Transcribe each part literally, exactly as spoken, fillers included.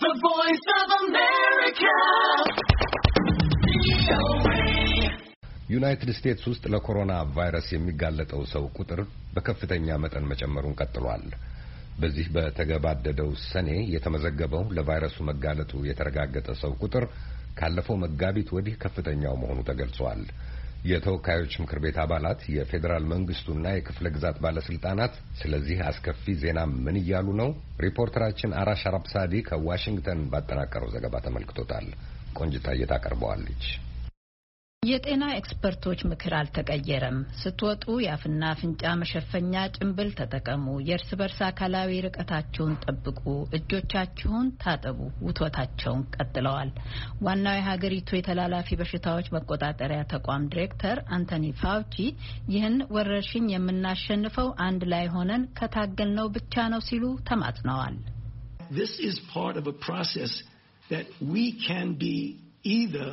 The Voice of America. ዩናይትድ ስቴትስ ውስጥ ለኮሮና ቫይረስ የሚጋለጠው ሰው ቁጥር በከፍተኛ መጠን መጨመሩን ቀጥሏል። በዚህ በተገባደደው ሰኔ የተመዘገበው ለቫይረሱ መጋለጡ የተረጋገጠ ሰው ቁጥር ካለፈው መጋቢት ወዲህ ከፍተኛው መሆኑ ተገልጿል። የተወካዮች ምክር ቤት አባላት የፌደራል መንግስቱና የክፍለ ግዛት ባለስልጣናት ስለዚህ አስከፊ ዜና ምን እያሉ ነው? ሪፖርተራችን አራሽ አራብሳዲ ከዋሽንግተን ባጠናቀረው ዘገባ ተመልክቶታል። ቆንጅታዬ ታቀርበዋለች። የጤና ኤክስፐርቶች ምክር አልተቀየረም። ስትወጡ የአፍና አፍንጫ መሸፈኛ ጭንብል ተጠቀሙ፣ የእርስ በርስ አካላዊ ርቀታችሁን ጠብቁ፣ እጆቻችሁን ታጠቡ ውትወታቸውን ቀጥለዋል። ዋናው የሀገሪቱ የተላላፊ በሽታዎች መቆጣጠሪያ ተቋም ዲሬክተር አንቶኒ ፋውቺ ይህን ወረርሽኝ የምናሸንፈው አንድ ላይ ሆነን ከታገልነው ብቻ ነው ሲሉ ተማጽነዋል። This is part of a process that we can be either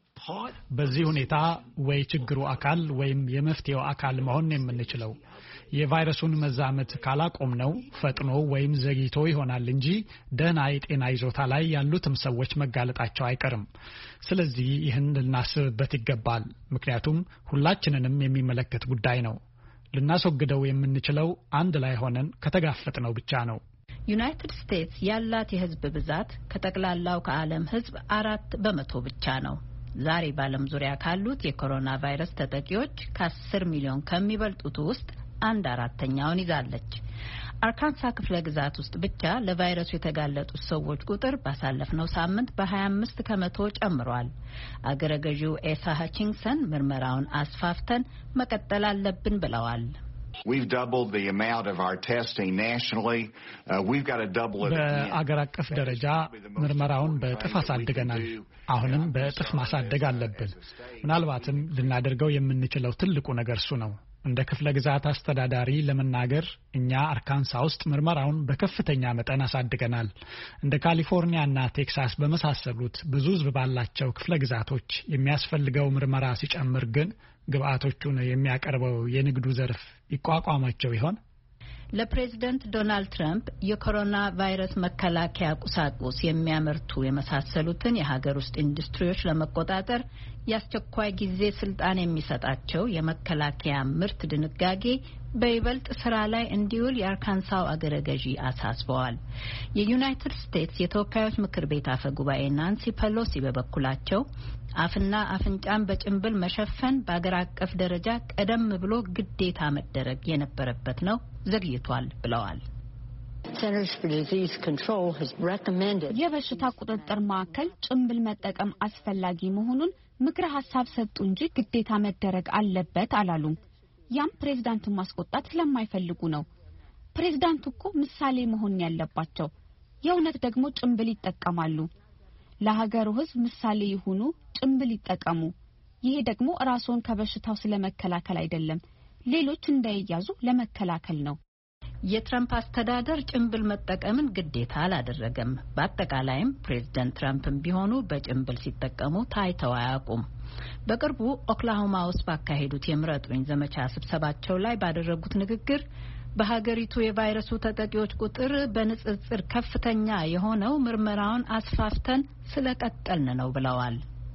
በዚህ ሁኔታ ወይ ችግሩ አካል ወይም የመፍትሄው አካል መሆን የምንችለው የቫይረሱን መዛመት ካላቆምነው ፈጥኖ ወይም ዘግይቶ ይሆናል እንጂ ደህና የጤና ይዞታ ላይ ያሉትም ሰዎች መጋለጣቸው አይቀርም። ስለዚህ ይህን ልናስብበት ይገባል። ምክንያቱም ሁላችንንም የሚመለከት ጉዳይ ነው። ልናስወግደው የምንችለው አንድ ላይ ሆነን ከተጋፈጥነው ብቻ ነው። ዩናይትድ ስቴትስ ያላት የህዝብ ብዛት ከጠቅላላው ከዓለም ህዝብ አራት በመቶ ብቻ ነው። ዛሬ በዓለም ዙሪያ ካሉት የኮሮና ቫይረስ ተጠቂዎች ከአስር ሚሊዮን ከሚበልጡት ውስጥ አንድ አራተኛውን ይዛለች። አርካንሳ ክፍለ ግዛት ውስጥ ብቻ ለቫይረሱ የተጋለጡት ሰዎች ቁጥር ባሳለፍነው ሳምንት በሀያ አምስት ከመቶ ጨምሯል። አገረ ገዢው ኤሳ ሃቺንግሰን ምርመራውን አስፋፍተን መቀጠል አለብን ብለዋል። We've doubled the amount of our testing nationally. Uh, we've got to double it again. በአገር አቀፍ ደረጃ ምርመራውን በእጥፍ አሳድገናል። አሁንም በእጥፍ ማሳደግ አለብን። ምናልባትም ልናደርገው የምንችለው ትልቁ ነገር እሱ ነው። እንደ ክፍለ ግዛት አስተዳዳሪ ለመናገር እኛ አርካንሳ ውስጥ ምርመራውን በከፍተኛ መጠን አሳድገናል። እንደ ካሊፎርኒያና ቴክሳስ በመሳሰሉት ብዙ ሕዝብ ባላቸው ክፍለ ግዛቶች የሚያስፈልገው ምርመራ ሲጨምር ግን ግብአቶቹን የሚያቀርበው የንግዱ ዘርፍ ይቋቋማቸው ይሆን? ለፕሬዝዳንት ዶናልድ ትራምፕ የኮሮና ቫይረስ መከላከያ ቁሳቁስ የሚያመርቱ የመሳሰሉትን የሀገር ውስጥ ኢንዱስትሪዎች ለመቆጣጠር የአስቸኳይ ጊዜ ስልጣን የሚሰጣቸው የመከላከያ ምርት ድንጋጌ በይበልጥ ስራ ላይ እንዲውል የአርካንሳው አገረ ገዢ አሳስበዋል። የዩናይትድ ስቴትስ የተወካዮች ምክር ቤት አፈ ጉባኤ ናንሲ ፔሎሲ በበኩላቸው አፍና አፍንጫን በጭንብል መሸፈን በአገር አቀፍ ደረጃ ቀደም ብሎ ግዴታ መደረግ የነበረበት ነው፣ ዘግይቷል ብለዋል። የበሽታ ቁጥጥር ማዕከል ጭንብል መጠቀም አስፈላጊ መሆኑን ምክረ ሀሳብ ሰጡ እንጂ ግዴታ መደረግ አለበት አላሉም። ያም ፕሬዝዳንቱን ማስቆጣት ስለማይፈልጉ ነው። ፕሬዝዳንቱ እኮ ምሳሌ መሆን ያለባቸው፣ የእውነት ደግሞ ጭንብል ይጠቀማሉ። ለሀገሩ ሕዝብ ምሳሌ ይሁኑ፣ ጭንብል ይጠቀሙ። ይሄ ደግሞ ራስዎን ከበሽታው ስለመከላከል አይደለም፣ ሌሎች እንዳይያዙ ለመከላከል ነው። የትራምፕ አስተዳደር ጭንብል መጠቀምን ግዴታ አላደረገም። በአጠቃላይም ፕሬዝዳንት ትራምፕም ቢሆኑ በጭንብል ሲጠቀሙ ታይተው አያውቁም። በቅርቡ ኦክላሆማ ውስጥ ባካሄዱት የምረጡኝ ዘመቻ ስብሰባቸው ላይ ባደረጉት ንግግር በሀገሪቱ የቫይረሱ ተጠቂዎች ቁጥር በንጽጽር ከፍተኛ የሆነው ምርመራውን አስፋፍተን ስለቀጠልን ነው ብለዋል።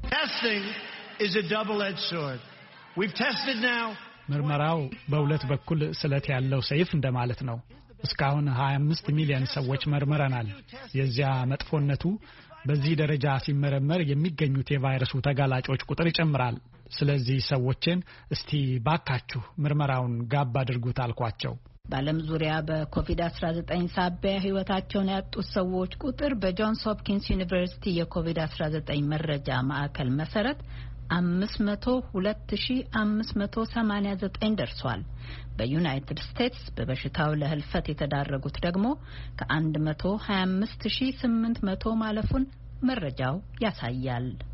ምርመራው በሁለት በኩል ስለት ያለው ሰይፍ እንደማለት ነው። እስካሁን ሀያ አምስት ሚሊዮን ሰዎች መርምረናል። የዚያ መጥፎነቱ በዚህ ደረጃ ሲመረመር የሚገኙት የቫይረሱ ተጋላጮች ቁጥር ይጨምራል። ስለዚህ ሰዎችን እስቲ ባካችሁ ምርመራውን ጋብ አድርጉት አልኳቸው። በዓለም ዙሪያ በኮቪድ አስራ ዘጠኝ ሳቢያ ህይወታቸውን ያጡት ሰዎች ቁጥር በጆንስ ሆፕኪንስ ዩኒቨርሲቲ የኮቪድ አስራ ዘጠኝ መረጃ ማዕከል መሰረት አምስት መቶ ሁለት ሺህ አምስት መቶ ሰማኒያ ዘጠኝ ደርሷል። በዩናይትድ ስቴትስ በበሽታው ለህልፈት የተዳረጉት ደግሞ ከአንድ መቶ ሀያ አምስት ሺህ ስምንት መቶ ማለፉን መረጃው ያሳያል።